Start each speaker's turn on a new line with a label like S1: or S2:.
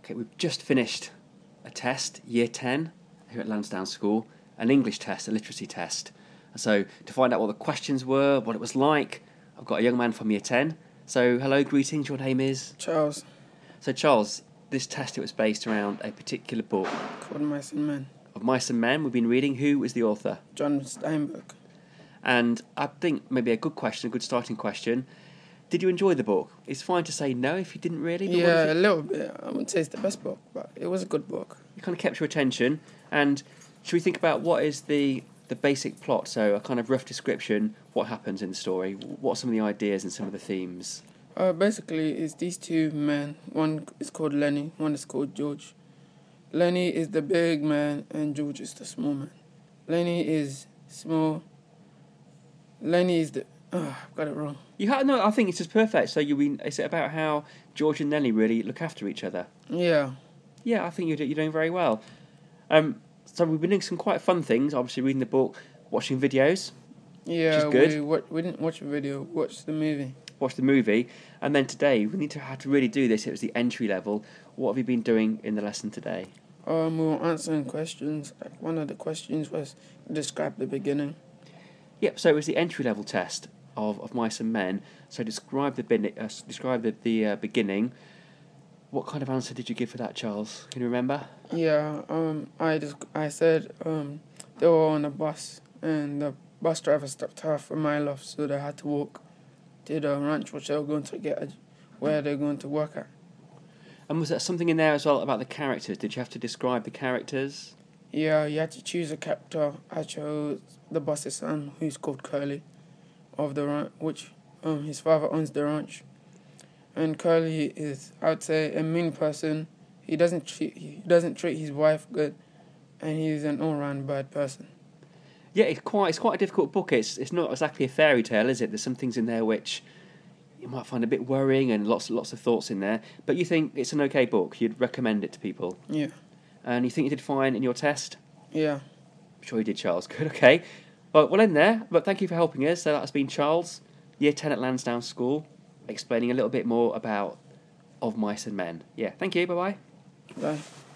S1: Okay, we've just finished a test, Year 10, here at Lansdowne School, an English test, a literacy test. And so to find out what the questions were, what it was like, I've got a young man from Year 10. So hello, greetings, your name is?
S2: Charles.
S1: So Charles, this test, it was based around a particular book
S2: Called Mice and Men.
S1: of Mice and Men we've been reading. Who is the author?
S2: John Steinbeck.
S1: And I think maybe a good question, a good starting question. Did you enjoy the book? It's fine to say no if you didn't really. But
S2: Yeah, a little bit. I wouldn't say it's the best book, but it was a good book.
S1: It kind of kept your attention. And should we think about what is the basic plot? So a kind of rough description, what happens in the story, what are some of the ideas and some of the themes?
S2: Basically, it's these two men. One is called Lenny, one is called George. Lenny is the big man and George is the small man. Lenny is small. Lenny is the... I've got it wrong.
S1: No, I think it's just perfect. So is it about how George and Nelly really look after each other?
S2: Yeah.
S1: Yeah, I think you're doing very well. So we've been doing some quite fun things, obviously reading the book, watching videos.
S2: Yeah,
S1: which is good.
S2: we didn't watch a video, watched the movie.
S1: Watch the movie, and then today we need to have to really do this. It was the entry level. What have you been doing in the lesson today?
S2: We were answering questions. Like one of the questions was describe the beginning.
S1: Yep. So it was the entry level test of Mice and Men. So describe the beginning. What kind of answer did you give for that, Charles? Can you remember?
S2: Yeah. I said they were on a bus and the bus driver stopped half a mile off, so they had to walk to the ranch which they were going to get where they're going to work at.
S1: And was there something in there as well about the characters? Did you have to describe the characters?
S2: Yeah, you had to choose a character. I chose the boss's son, who's called Curly, of the ranch, which his father owns the ranch. And Curly is, I would say, a mean person. He doesn't treat his wife good, and he's an all-round bad person.
S1: Yeah, it's quite a difficult book. It's not exactly a fairy tale, is it? There's some things in there which you might find a bit worrying and lots of thoughts in there. But you think it's an okay book? You'd recommend it to people?
S2: Yeah.
S1: And you think you did fine in your test?
S2: Yeah.
S1: I'm sure you did, Charles. Good, okay. Well, we'll end there. But thank you for helping us. So that's been Charles, Year 10 at Lansdowne School, explaining a little bit more about Of Mice and Men. Yeah, thank you. Bye-bye.
S2: Bye.